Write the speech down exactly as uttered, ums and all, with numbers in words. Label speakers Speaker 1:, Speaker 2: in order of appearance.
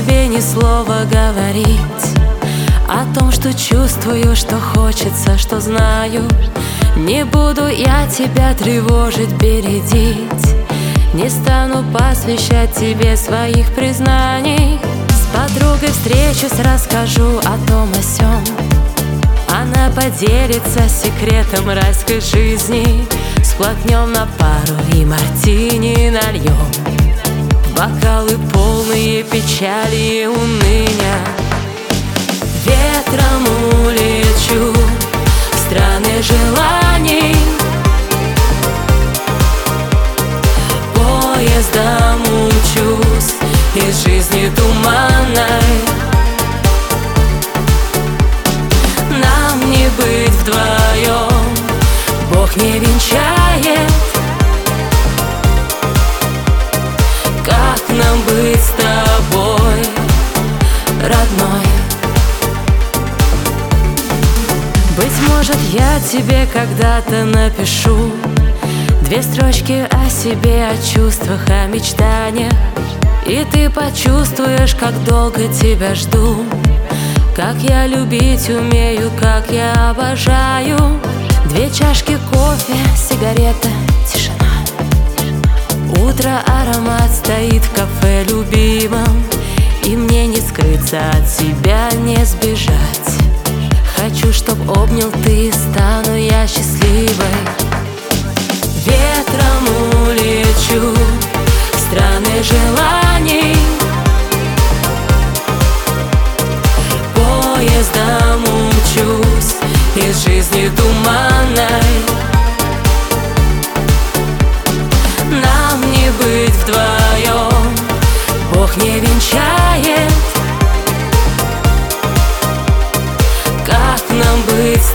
Speaker 1: тебе ни слова говорить о том, что чувствую, что хочется, что знаю. Не буду я тебя тревожить, бередить. Не стану посвящать тебе своих признаний. С подругой встречусь, расскажу о том о сём. Она поделится секретом райской жизни. Сплотнем на пару и мартини нальем. Бокалы полные печали и уныния. Ветром улечу в страны желаний. Поездом учусь из жизни туманной. Нам не быть вдвоем, Бог не венчает. Как нам быть с тобой, родной? Быть может, я тебе когда-то напишу две строчки о себе, о чувствах, о мечтаниях. И ты почувствуешь, как долго тебя жду, как я любить умею, как я обожаю. Две чашки кофе, сигарета, тишина. Утро, аромат стоит в кафе любимом. И мне не скрыться от тебя, не сбежать. Хочу, чтоб обнял ты, стану я счастливой. Ветром улечу в страны желаний. Поездом учусь из жизни туманной. Нам не быть вдвоем, Бог не венчает. Как нам быть с